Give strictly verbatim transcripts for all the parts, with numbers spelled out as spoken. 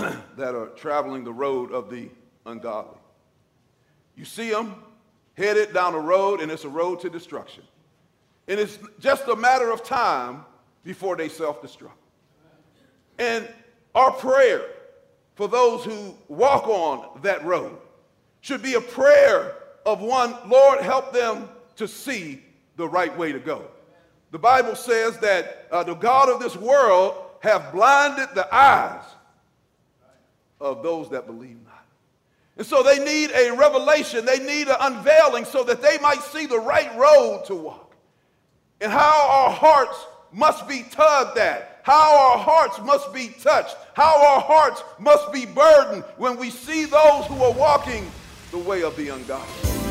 that are traveling the road of the ungodly. You see them headed down a road, and it's a road to destruction. And it's just a matter of time before they self-destruct. And our prayer for those who walk on that road should be a prayer of one, Lord, help them to see the right way to go. The Bible says that uh, the God of this world have blinded the eyes of those that believe not. And so they need a revelation, they need an unveiling so that they might see the right road to walk. And how our hearts must be tugged at, how our hearts must be touched, how our hearts must be burdened when we see those who are walking the way of the ungodly.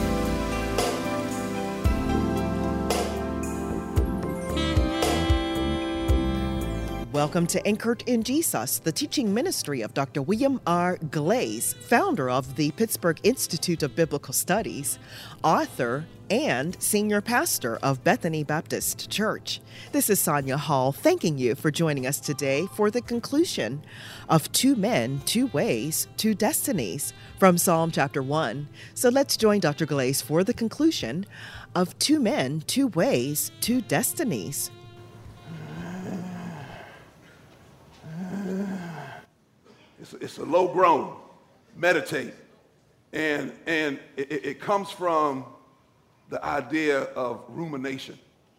Welcome to Anchored in Jesus, the teaching ministry of Doctor William R. Glaze, founder of the Pittsburgh Institute of Biblical Studies, author, and senior pastor of Bethany Baptist Church. This is Sonia Hall thanking you for joining us today for the conclusion of Two Men, Two Ways, Two Destinies from Psalm chapter one. So let's join Doctor Glaze for the conclusion of Two Men, Two Ways, Two Destinies. It's, it's a low groan, meditate. And, and it, it comes from the idea of rumination.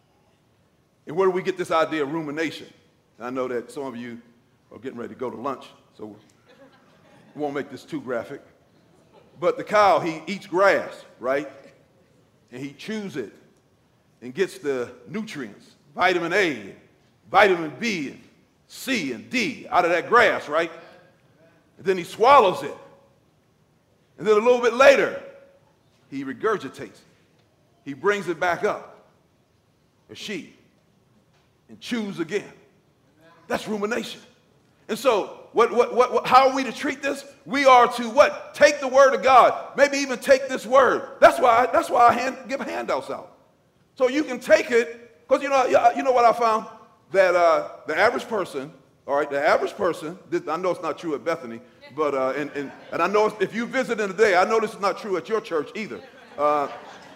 And where do we get this idea of rumination? I know that some of you are getting ready to go to lunch, so we won't make this too graphic. But the cow, he eats grass, right? And he chews it and gets the nutrients, vitamin A, vitamin B, and C, and D out of that grass, right? And then he swallows it. And then a little bit later, he regurgitates it. He brings it back up, a sheep, and chews again. That's rumination. And so what, what, what, what, how are we to treat this? We are to what? Take the word of God. Maybe even take this word. That's why, that's why I hand, give handouts out. So you can take it, because you know, you know what I found? That uh, the average person, all right, the average person, this, I know it's not true at Bethany, but, uh, and, and, and I know if you visit in today, I know this is not true at your church either. Uh,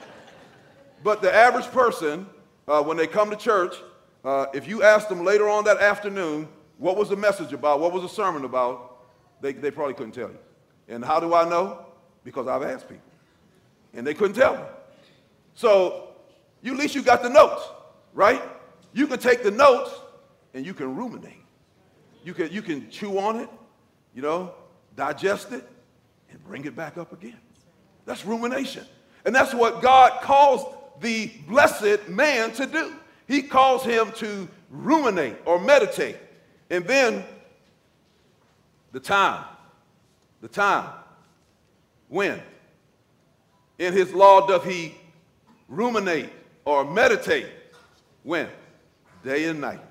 but the average person, uh, when they come to church, uh, if you ask them later on that afternoon, what was the message about, what was the sermon about, they, they probably couldn't tell you. And how do I know? Because I've asked people. And they couldn't tell me. So you, at least you got the notes, right? You can take the notes and you can ruminate. You can, you can chew on it, you know, digest it, and bring it back up again. That's rumination. And that's what God calls the blessed man to do. He calls him to ruminate or meditate. And then the time, the time, when? In his law doth he ruminate or meditate. When? Day and night.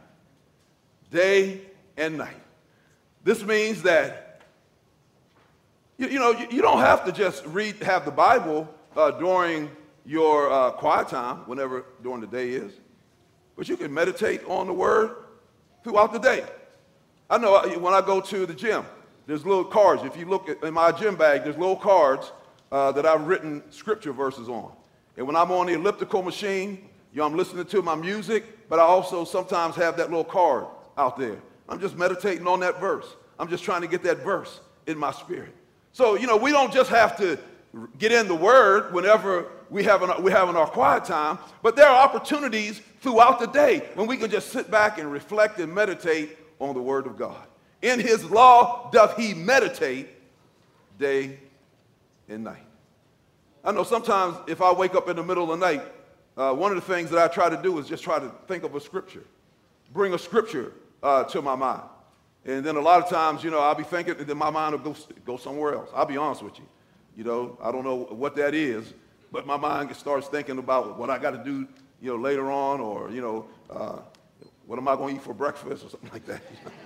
Day and night. This means that, you, you know, you, you don't have to just read, have the Bible uh, during your uh, quiet time, whenever during the day is, but you can meditate on the word throughout the day. I know when I go to the gym, there's little cards. If you look at, in my gym bag, there's little cards uh, that I've written scripture verses on. And when I'm on the elliptical machine, you know, I'm listening to my music, but I also sometimes have that little card out there. I'm just meditating on that verse. I'm just trying to get that verse in my spirit. So, you know, we don't just have to get in the word whenever we have an, we have in our quiet time, but there are opportunities throughout the day when we can just sit back and reflect and meditate on the word of God. In his law doth he meditate day and night. I know sometimes if I wake up in the middle of the night, uh, one of the things that I try to do is just try to think of a scripture, bring a scripture uh, to my mind. And then a lot of times, you know, I'll be thinking, and then my mind will go, go somewhere else. I'll be honest with you. You know, I don't know what that is, but my mind starts thinking about what I got to do, you know, later on, or, you know, uh, what am I going to eat for breakfast or something like that.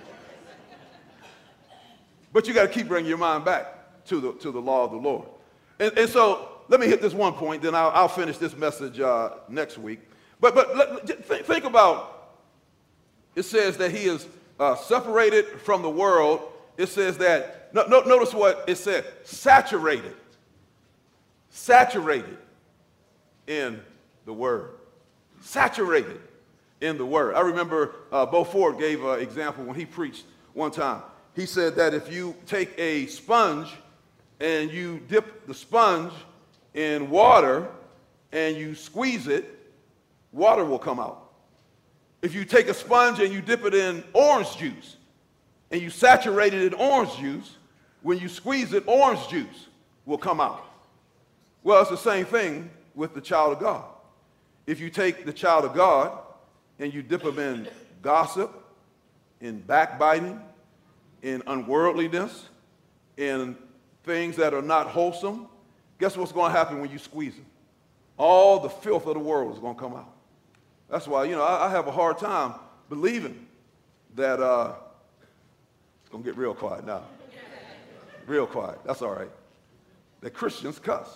But you got to keep bringing your mind back to the to the law of the Lord. And, and so let me hit this one point, then I'll, I'll finish this message uh, next week. But but let, th- think about, it says that he is uh, separated from the world it says that, no, no, notice what it said, saturated. Saturated in the word. Saturated in the word. I remember uh, Bo Ford gave an example when he preached one time. He said that if you take a sponge and you dip the sponge in water and you squeeze it, water will come out. If you take a sponge and you dip it in orange juice and you saturate it in orange juice, when you squeeze it, orange juice will come out. Well, it's the same thing with the child of God. If you take the child of God and you dip them in gossip, in backbiting, in unworldliness, in things that are not wholesome, guess what's going to happen when you squeeze them? All the filth of the world is going to come out. That's why, you know, I, I have a hard time believing that, uh, it's going to get real quiet now. Real quiet. That's all right. That Christians cuss.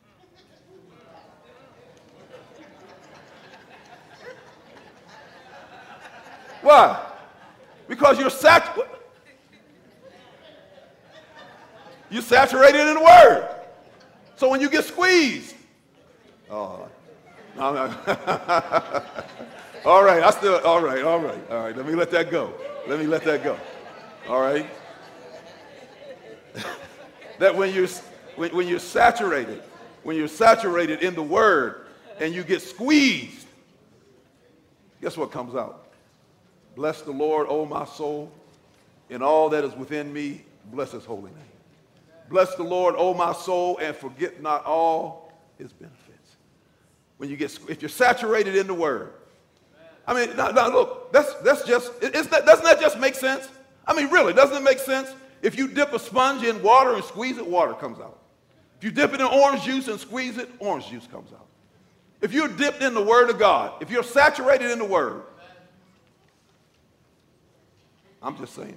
Why? Because you're sat you're saturated in the word. So when you get squeezed, oh, no, no. all right, I still, all right, all right, all right. Let me let that go. Let me let that go. All right. That when you're when, when you're saturated, when you're saturated in the word, and you get squeezed, guess what comes out? Bless the Lord, O my soul, and all that is within me, bless his holy name. Bless the Lord, O my soul, and forget not all his benefits. When you get, if you're saturated in the word, I mean, now, now look, that's that's just, it's that, doesn't that just make sense? I mean, really, doesn't it make sense? If you dip a sponge in water and squeeze it, water comes out. If you dip it in orange juice and squeeze it, orange juice comes out. If you're dipped in the word of God, if you're saturated in the word, I'm just saying.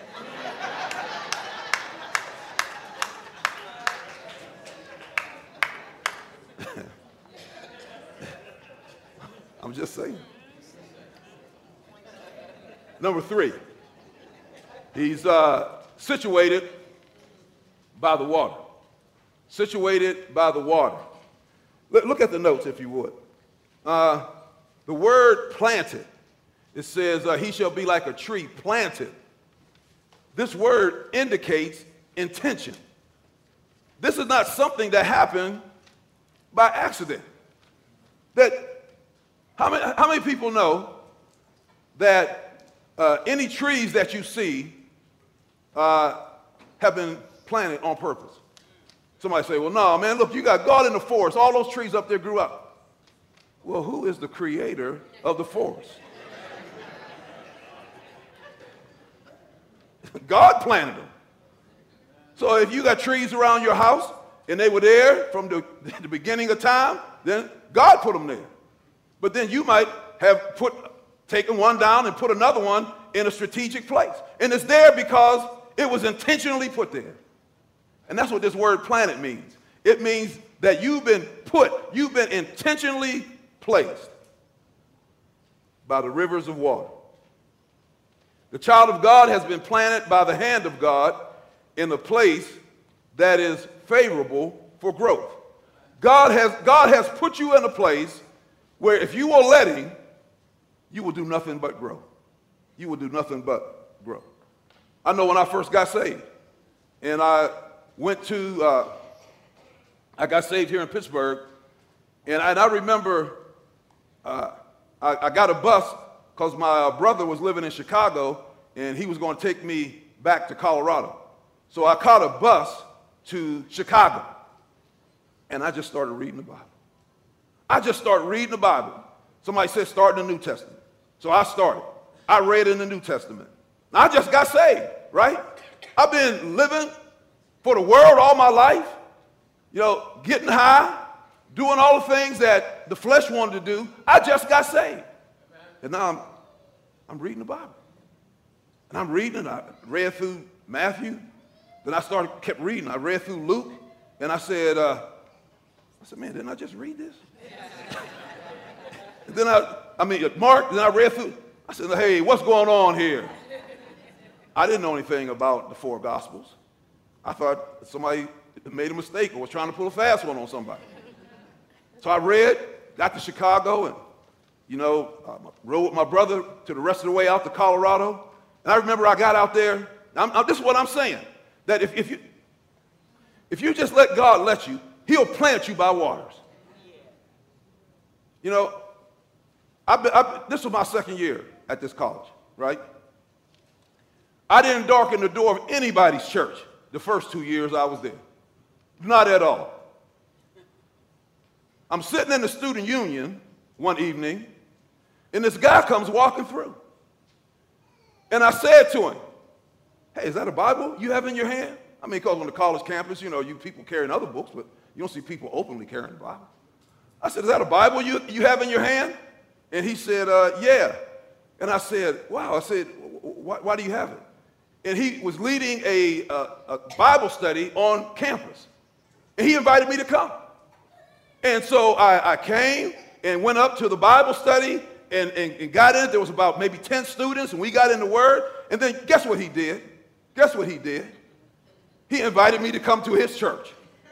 I'm just saying. Number three, he's uh, situated by the water. Situated by the water. Look, look at the notes, if you would. Uh, the word planted. It says, uh, he shall be like a tree planted. This word indicates intention. This is not something that happened by accident. That, how many, how many people know that uh, any trees that you see uh, have been planted on purpose? Somebody say, well, no, man, look, you got God in the forest. All those trees up there grew up. Well, who is the creator of the forest? God planted them. So if you got trees around your house and they were there from the, the beginning of time, then God put them there. But then you might have put, taken one down and put another one in a strategic place. And it's there because it was intentionally put there. And that's what this word planted means. It means that you've been put, you've been intentionally placed by the rivers of water. The child of God has been planted by the hand of God in a place that is favorable for growth. God has, God has put you in a place where if you will let him, you will do nothing but grow. You will do nothing but grow. I know when I first got saved, and I went to, uh, I got saved here in Pittsburgh, and I, and I remember uh, I, I got a bus because my uh, brother was living in Chicago, and he was going to take me back to Colorado. So I caught a bus to Chicago, and I just started reading the Bible. I just started reading the Bible. Somebody said start in the New Testament. So I started. I read in the New Testament. I just got saved, right? I've been living for the world all my life, you know, getting high, doing all the things that the flesh wanted to do. I just got saved. And now I'm, I'm reading the Bible. And I'm reading, and I read through Matthew. Then I started, kept reading. I read through Luke, and I said, uh, I said, man, didn't I just read this? And then I, I mean, Mark, then I read through. I said, hey, what's going on here? I didn't know anything about the four Gospels. I thought somebody made a mistake or was trying to pull a fast one on somebody. So I read, got to Chicago, and, you know, uh, rode with my brother to the rest of the way out to Colorado. And I remember I got out there. I'm, I'm, this is what I'm saying, that if, if, you, if you just let God let you, he'll plant you by waters. You know, I've been, I've, this was my second year at this college, right? I didn't darken the door of anybody's church the first two years I was there. Not at all. I'm sitting in the student union one evening, and this guy comes walking through. And I said to him, hey, is that a Bible you have in your hand? I mean, because on the college campus, you know, you people carrying other books, but you don't see people openly carrying the Bible. I said, is that a Bible you, you have in your hand? And he said, uh, yeah. And I said, wow. I said, why, why do you have it? And he was leading a, a, a Bible study on campus. And he invited me to come. And so I, I came and went up to the Bible study and, and, and got in. There was about maybe ten students, and we got in the Word. And then guess what he did? Guess what he did? He invited me to come to his church.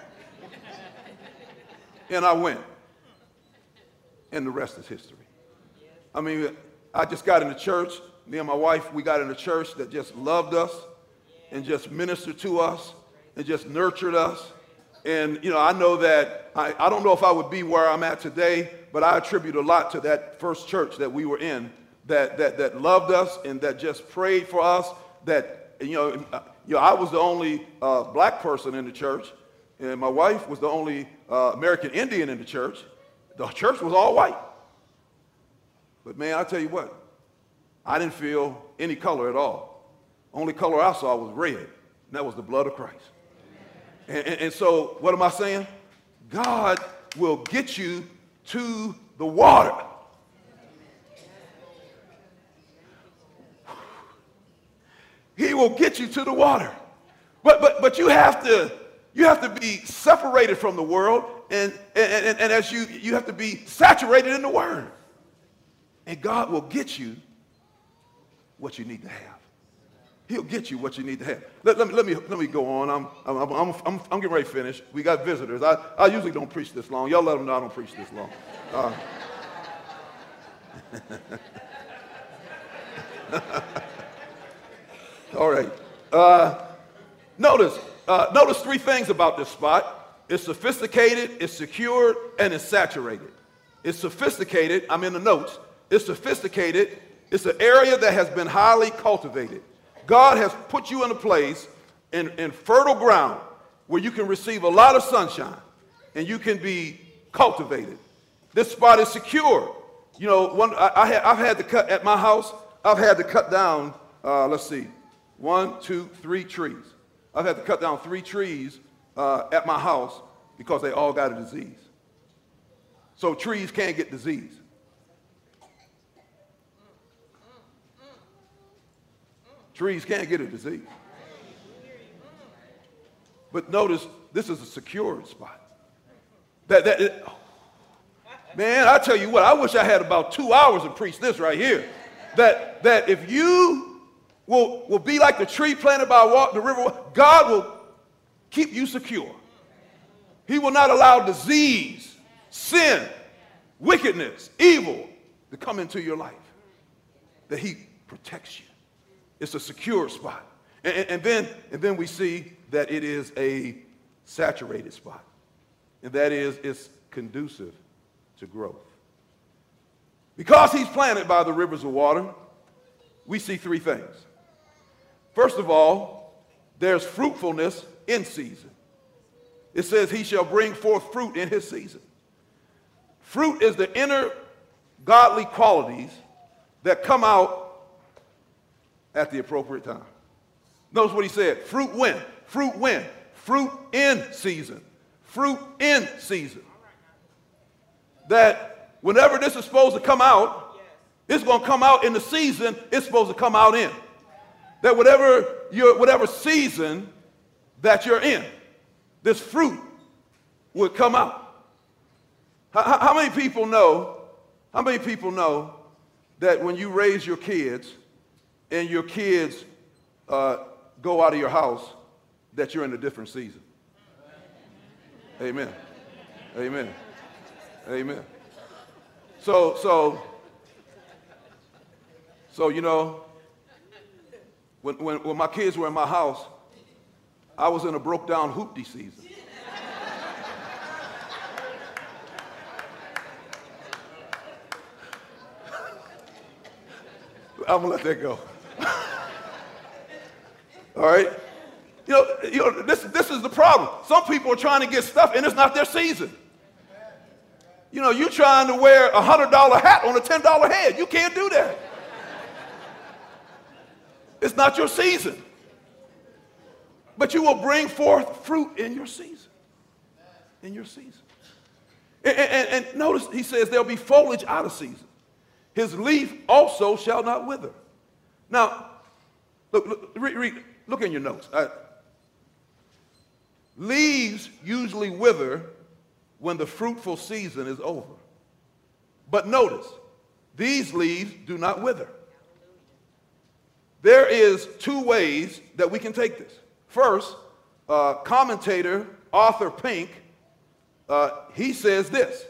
And I went. And the rest is history. I mean, I just got in the church. Me and my wife, we got in a church that just loved us and just ministered to us and just nurtured us. And, you know, I know that, I, I don't know if I would be where I'm at today, but I attribute a lot to that first church that we were in that, that, that loved us and that just prayed for us, that, you know, you know I was the only uh, black person in the church, and my wife was the only uh, American Indian in the church. The church was all white. But, man, I tell you what, I didn't feel any color at all. Only color I saw was red, and that was the blood of Christ. And, and, and so, what am I saying? God will get you to the water. He will get you to the water. But, but, but you have to, you have to be separated from the world, and, and, and, and as you, you have to be saturated in the Word. And God will get you what you need to have. He'll get you what you need to have. Let, let, me, let, me, let me go on. I'm, I'm, I'm, I'm, I'm getting ready to finish. We got visitors. I, I usually don't preach this long. Y'all let them know I don't preach this long. Uh, all right. Uh, notice, uh, notice three things about this spot. It's sophisticated, it's secured, and it's saturated. It's sophisticated. I'm in the notes. It's sophisticated. It's an area that has been highly cultivated. God has put you in a place in, in fertile ground where you can receive a lot of sunshine and you can be cultivated. This spot is secure. You know, one, I, I have, I've had to cut at my house, I've had to cut down, uh, let's see, one, two, three trees. I've had to cut down three trees uh, at my house because they all got a disease. So trees can't get disease. Trees can't get a disease. But notice, this is a secured spot. That, that, it, oh, man, I tell you what, I wish I had about two hours to preach this right here. That, that if you will, will be like the tree planted by water, the river, God will keep you secure. He will not allow disease, sin, wickedness, evil to come into your life. That he protects you. It's a secure spot. And, and, and, then, and then we see that it is a saturated spot. And that is, it's conducive to growth. Because he's planted by the rivers of water, we see three things. First of all, there's fruitfulness in season. It says he shall bring forth fruit in his season. Fruit is the inner godly qualities that come out at the appropriate time. Notice what he said. Fruit when? Fruit when? Fruit in season. Fruit in season. That whenever this is supposed to come out, it's going to come out in the season it's supposed to come out in. That whatever your whatever season that you're in, this fruit would come out. How, how many people know, how many people know that when you raise your kids and your kids uh, go out of your house that you're in a different season. Amen. Amen. Amen. So, so, so, you know, when, when, when my kids were in my house, I was in a broke down hoopty season. I'm gonna let that go. All right? You know, you know this, this is the problem. Some people are trying to get stuff and it's not their season. You know, you're trying to wear a one hundred dollar hat on a ten dollar head. You can't do that. It's not your season. But you will bring forth fruit in your season. In your season. And, and, and notice he says there'll be foliage out of season. His leaf also shall not wither. Now, look, look, read, read, look in your notes. I, leaves usually wither when the fruitful season is over. But notice, these leaves do not wither. There is two ways that we can take this. First, uh, commentator Arthur Pink, uh, he says this.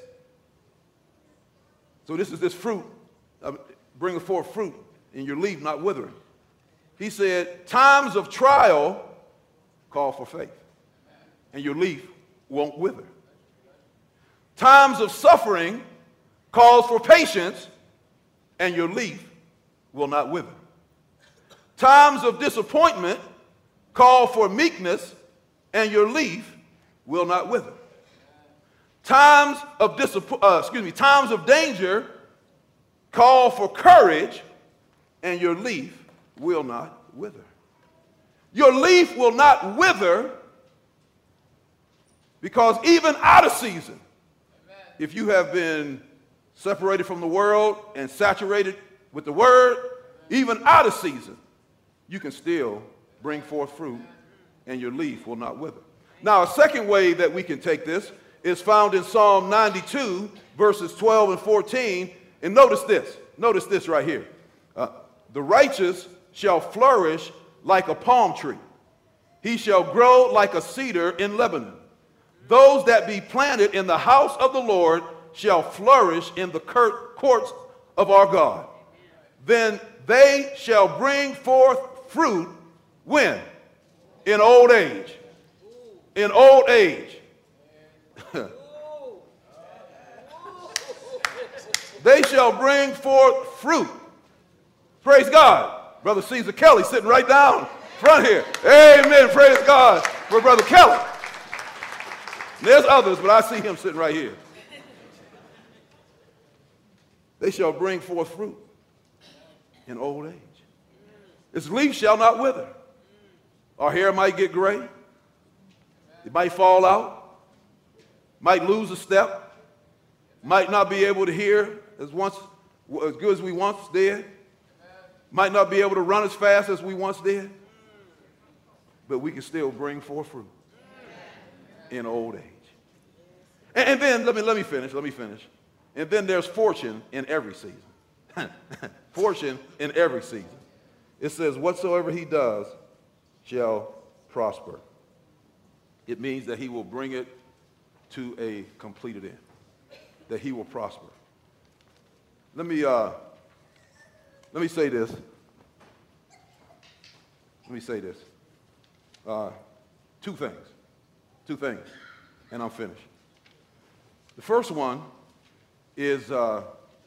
So this is this fruit, uh, bringing forth fruit, and your leaf not withering. He said, times of trial call for faith, and your leaf won't wither. Times of suffering calls for patience, and your leaf will not wither. Times of disappointment call for meekness, and your leaf will not wither. Times of disapp- uh, excuse me, times of danger call for courage, and your leaf will not wither. Your leaf will not wither because even out of season, if you have been separated from the world and saturated with the word, even out of season, you can still bring forth fruit and your leaf will not wither. Now, a second way that we can take this is found in Psalm ninety-two, verses twelve and fourteen. And notice this. Notice this right here. Uh, the righteous shall flourish like a palm tree. He shall grow like a cedar in Lebanon. Those that be planted in the house of the Lord shall flourish in the courts of our God. Then they shall bring forth fruit when? In old age. In old age. They shall bring forth fruit. Praise God. Brother Caesar Kelly sitting right down front here. Amen. Praise God for Brother Kelly. There's others, but I see him sitting right here. They shall bring forth fruit in old age. Its leaf shall not wither. Our hair might get gray. It might fall out. Might lose a step. Might not be able to hear as once as good as we once did. Might not be able to run as fast as we once did. But we can still bring forth fruit in old age. And, and then, let me, let me finish, let me finish. And then there's fortune in every season. Fortune in every season. It says, whatsoever he does shall prosper. It means that he will bring it to a completed end. That he will prosper. Let me, uh, let me say this. Let me say this. Uh, two things. Two things. And I'm finished. The first one is, uh,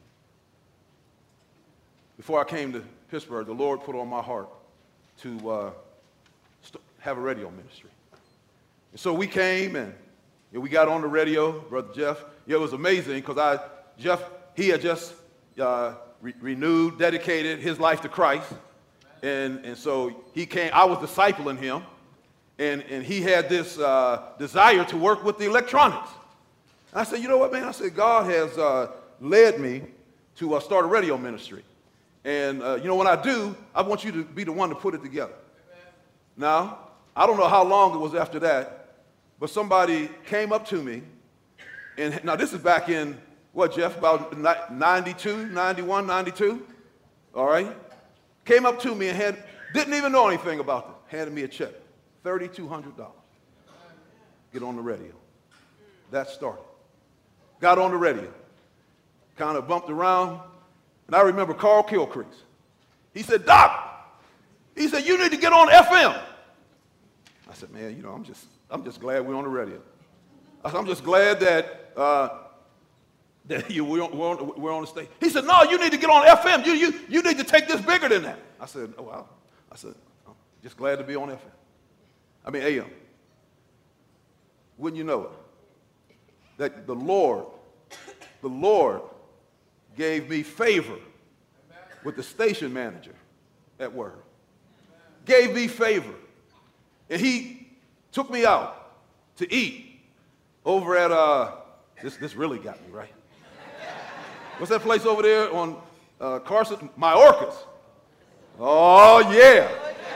before I came to Pittsburgh, the Lord put on my heart to uh, st- have a radio ministry. And so we came and you know, we got on the radio, Brother Jeff. Yeah, it was amazing because I, Jeff, he had just uh, re- renewed, dedicated his life to Christ. And, and so he came, I was discipling him. And, and he had this uh, desire to work with the electronics. And I said, you know what, man? I said, God has uh, led me to uh, start a radio ministry. And, uh, you know, when I do, I want you to be the one to put it together. Amen. Now, I don't know how long it was after that, but somebody came up to me. And now this is back in, what, Jeff, about ninety-two, ninety-one, ninety-two? All right? Came up to me and had Didn't even know anything about this. Handed me a check, three thousand two hundred dollars. Get on the radio. That started. Got on the radio. Kind of bumped around. And I remember Carl Kilcrease. He said, Doc, he said, you need to get on F M. I said, man, you know, I'm just, I'm just glad we're on the radio. I said, I'm just glad that, uh, that you, we're, on, we're, on, we're on the stage. He said, no, you need to get on F M. You, you, you need to take this bigger than that. I said, oh, wow. I said, I'm just glad to be on F M. I mean, A M. Wouldn't you know it? That the Lord, the Lord gave me favor with the station manager at Word. Gave me favor. And he took me out to eat over at, uh, this, this really got me, right? What's that place over there on uh, Carson? Mayorkas. Oh, yeah.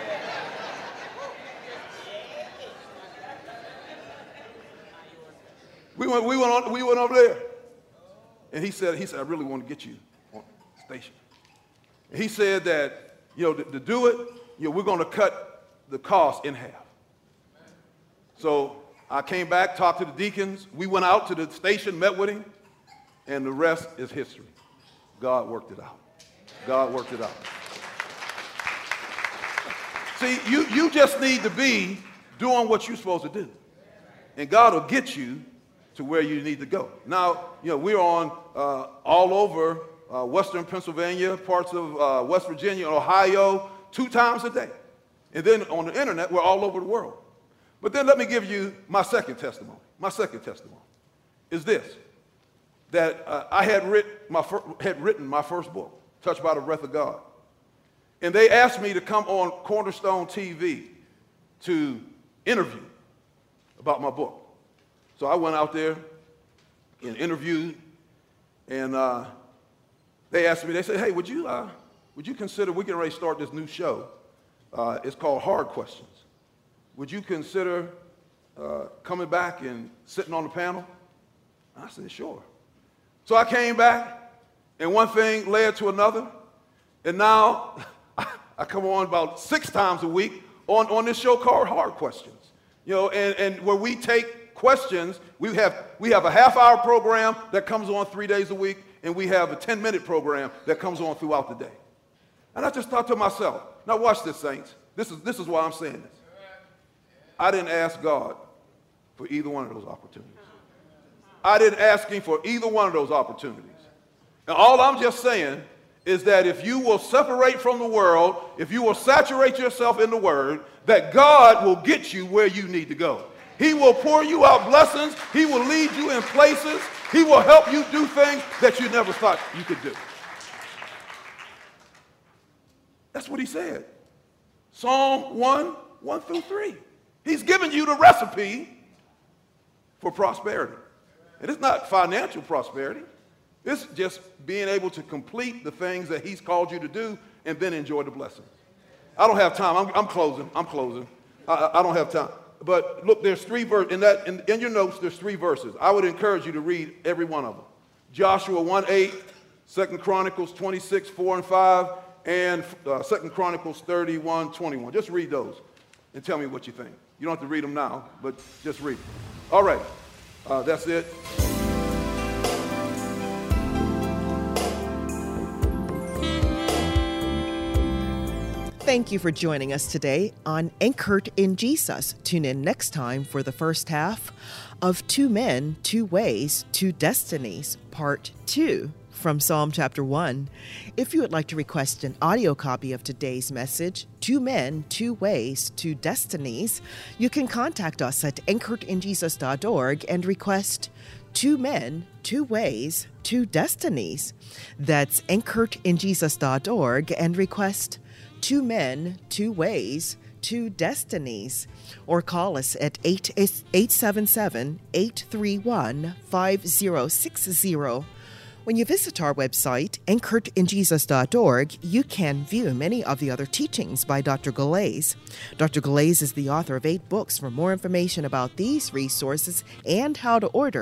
We went, we went, on, we went over there. And he said, he said, I really want to get you on the station. And he said that, you know, to, to do it, you know, we're going to cut the cost in half. So I came back, talked to the deacons. We went out to the station, met with him, and the rest is history. God worked it out. God worked it out. See, you, you just need to be doing what you're supposed to do. And God will get you to where you need to go. Now, you know, we're on uh, all over uh, western Pennsylvania, parts of uh, West Virginia, Ohio, two times a day. And then on the internet, we're all over the world. But then let me give you my second testimony. My second testimony is this, that uh, I had, writ- my fir- had written my first book, Touched by the Breath of God. And they asked me to come on Cornerstone T V to interview about my book. So I went out there and interviewed, and uh, they asked me, they said, hey, would you, uh, would you consider, we're getting ready to start this new show. Uh, it's called Hard Questions. Would you consider uh, coming back and sitting on the panel? I said, sure. So I came back, and one thing led to another, and now I come on about six times a week on, on this show called Hard Questions. You know, and, and where we take questions, we have, we have a half-hour program that comes on three days a week, and we have a ten-minute program that comes on throughout the day. And I just thought to myself, now watch this, saints. This is, this is why I'm saying this. I didn't ask God for either one of those opportunities. I didn't ask him for either one of those opportunities. And all I'm just saying is that if you will separate from the world, if you will saturate yourself in the Word, that God will get you where you need to go. He will pour you out blessings. He will lead you in places. He will help you do things that you never thought you could do. That's what he said. Psalm one, one through three. He's given you the recipe for prosperity. And it's not financial prosperity. It's just being able to complete the things that he's called you to do and then enjoy the blessings. I don't have time. I'm, I'm closing. I'm closing. I, I don't have time. But look, there's three verses. In, that, in, in your notes, there's three verses. I would encourage you to read every one of them. Joshua one eight, Second Chronicles twenty-six, four and five, and uh, Second Chronicles thirty-one, twenty-one. Just read those and tell me what you think. You don't have to read them now, but just read them. All right. Uh, that's it. Thank you for joining us today on Anchored in Jesus. Tune in next time for the first half of Two Men, Two Ways, Two Destinies, Part two from Psalm chapter one. If you would like to request an audio copy of today's message, Two Men, Two Ways, Two Destinies, you can contact us at anchored in jesus dot org and request Two Men, Two Ways, Two Destinies. That's anchored in jesus dot org and request Two Men, Two Ways, Two Destinies, or call us at eight seven seven, eight three one, five zero six zero. When you visit our website, anchored in jesus dot org, you can view many of the other teachings by Doctor Galais. Doctor Galais is the author of eight books. For more information about these resources and how to order,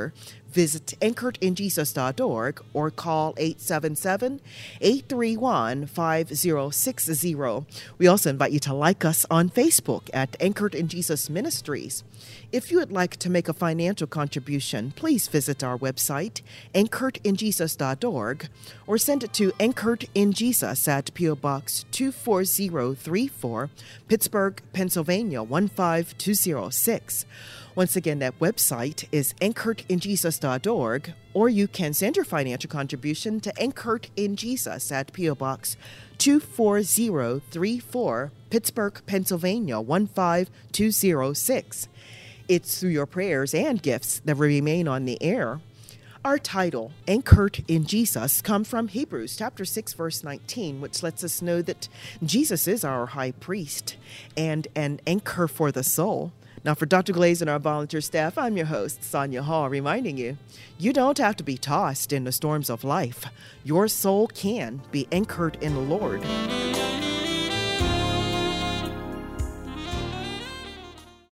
visit anchored in jesus dot org or call eight seven seven, eight three one, five zero six zero. We also invite you to like us on Facebook at Anchored in Jesus Ministries. If you would like to make a financial contribution, please visit our website, anchored in jesus dot org, or send it to Anchored in Jesus at P O. Box two four zero three four, Pittsburgh, Pennsylvania one five two zero six. Once again, that website is anchored in jesus dot org, or you can send your financial contribution to Anchored in Jesus at P O. Box two four zero three four, Pittsburgh, Pennsylvania one five two zero six. It's through your prayers and gifts that we remain on the air. Our title, Anchored in Jesus, comes from Hebrews chapter six, verse nineteen, which lets us know that Jesus is our high priest and an anchor for the soul. Now, for Doctor Glaze and our volunteer staff, I'm your host, Sonia Hall, reminding you, you don't have to be tossed in the storms of life. Your soul can be anchored in the Lord.